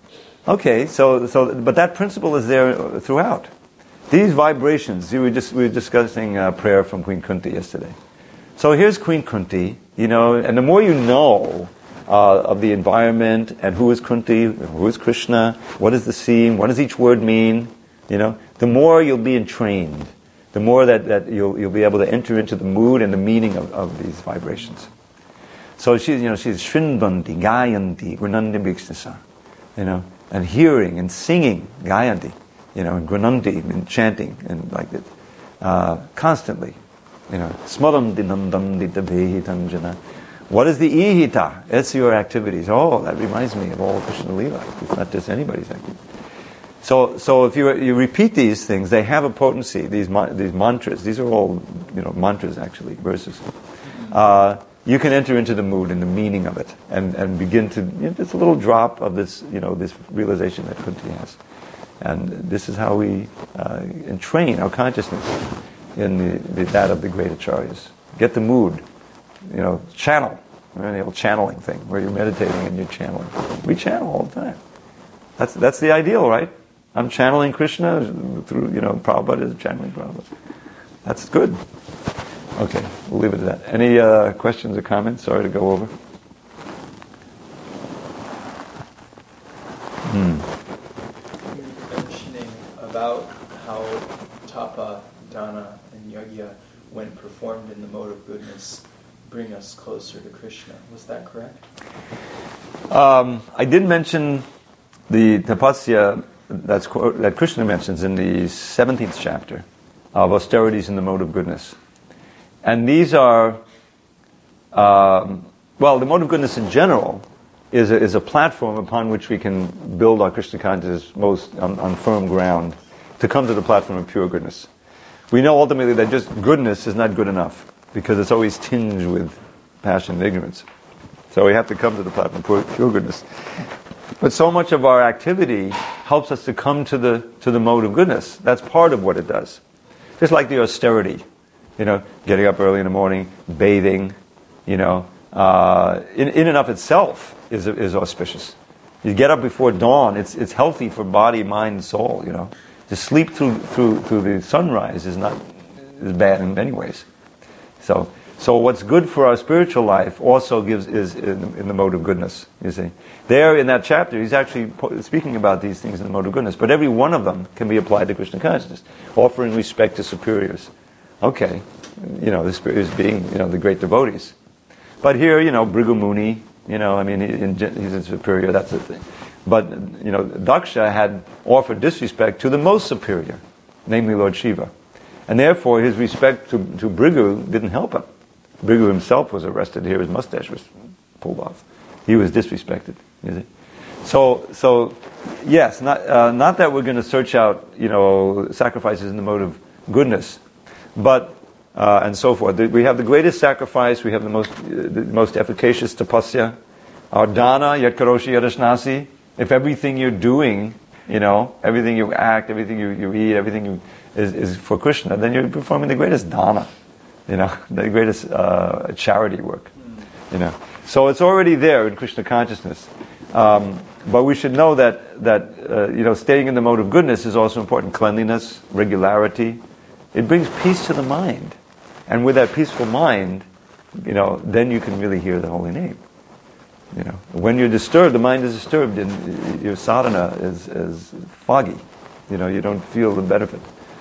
but that principle is there throughout. These vibrations, we were discussing prayer from Queen Kunti yesterday. So here's Queen Kunti, and the more you know of the environment and who is Kunti, who is Krishna, what is the scene, what does each word mean, the more you'll be entrained, the more that you'll be able to enter into the mood and the meaning of these vibrations. So she's Shrinvanti, Gayanti, Granandi Bhikshasa, and hearing and singing, Gayanti, and Grananti, and chanting, and like that, constantly. Smaram dinandam ditabehi tanjana. What is the ihita? It's your activities. Oh, that reminds me of all Krishna Leela. It's not just anybody's activity. So if you repeat these things, they have a potency. These mantras. These are all mantras actually, verses. You can enter into the mood and the meaning of it, and begin to just a little drop of this this realization that Kunti has, and this is how we entrain our consciousness in that of the great acharyas. Get the mood, channel. The old channeling thing where you're meditating and you're channeling. We channel all the time. That's the ideal, right? I'm channeling Krishna through, Prabhupada is channeling Prabhupada. That's good. Okay, we'll leave it at that. Any questions or comments? Sorry to go over. You're mentioning about how tapa, dana, and yajna, when performed in the mode of goodness, bring us closer to Krishna. Was that correct? I did mention the tapasya that Krishna mentions in the 17th chapter of austerities in the mode of goodness. And these are, the mode of goodness in general is a platform upon which we can build our Krishna consciousness most on firm ground to come to the platform of pure goodness. We know ultimately that just goodness is not good enough because it's always tinged with passion and ignorance. So we have to come to the platform of pure goodness. But so much of our activity helps us to come to the mode of goodness. That's part of what it does. Just like the austerity, getting up early in the morning, bathing, in and of itself is auspicious. You get up before dawn. It's healthy for body, mind, and soul. To sleep through the sunrise is bad in many ways. So what's good for our spiritual life also is in the mode of goodness, you see. There in that chapter, he's actually speaking about these things in the mode of goodness, but every one of them can be applied to Krishna consciousness. Offering respect to superiors. Okay, the superiors being, the great devotees. But here, Bhrigu Muni, he's a superior, that's the thing. But, Daksha had offered disrespect to the most superior, namely Lord Shiva. And therefore, his respect to Bhrigu didn't help him. Bhrigu himself was arrested here, his mustache was pulled off. He was disrespected, you see. So yes, not that we're going to search out, sacrifices in the mode of goodness, but, and so forth. We have the greatest sacrifice, we have the most efficacious tapasya. Our dana, yat karoshi yadashnasi. If everything you're doing, everything you act, everything you eat, everything is for Krishna, then you're performing the greatest dana, the greatest charity work, So it's already there in Krishna consciousness. But we should know that staying in the mode of goodness is also important. Cleanliness, regularity. It brings peace to the mind. And with that peaceful mind, then you can really hear the holy name. When you're disturbed, the mind is disturbed, and your sadhana is foggy. You don't feel the benefit.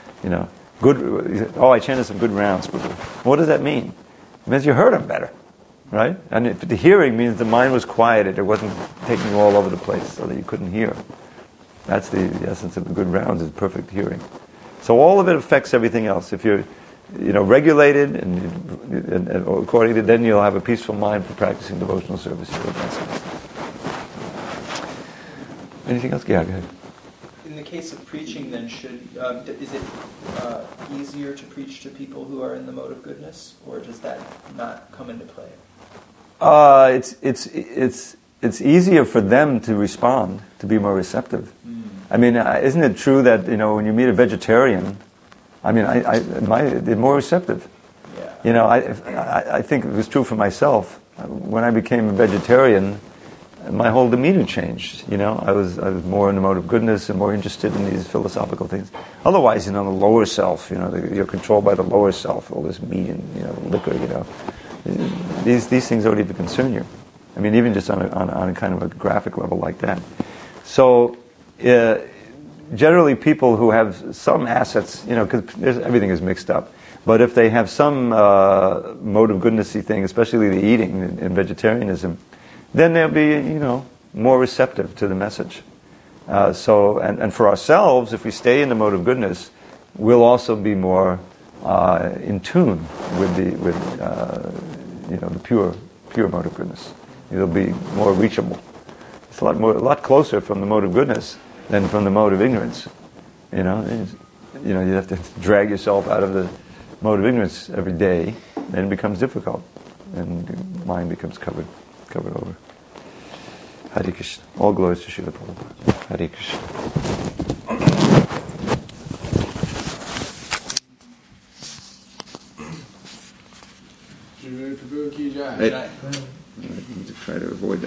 I chanted some good rounds. What does that mean? It means you heard them better, right? And the hearing means the mind was quieted. It wasn't taking you all over the place so that you couldn't hear. That's the essence of the good rounds, is perfect hearing. So all of it affects everything else. If you're regulated and accordingly, then you'll have a peaceful mind for practicing devotional service. Anything else? Yeah, go ahead. In the case of preaching, then, is it easier to preach to people who are in the mode of goodness, or does that not come into play? it's easier for them to respond, to be more receptive. I mean, isn't it true that, when you meet a vegetarian, they're more receptive. Yeah. I think it was true for myself. When I became a vegetarian, my whole demeanor changed. I was more in the mode of goodness and more interested in these philosophical things. Otherwise, the lower self, you're controlled by the lower self, all this meat and liquor, These things don't even concern you. I mean, even just on a kind of a graphic level like that. So, generally, people who have some assets, because everything is mixed up. But if they have some mode of goodnessy thing, especially the eating in vegetarianism, then they'll be, more receptive to the message. And for ourselves, if we stay in the mode of goodness, we'll also be more in tune with the pure mode of goodness. It'll be more reachable. It's a lot closer from the mode of goodness than from the mode of ignorance. You have to drag yourself out of the mode of ignorance every day, then it becomes difficult, and the mind becomes covered over. Hare Krishna. All glories to Srila Prabhupada. Hare Krishna. Right. Try to avoid that.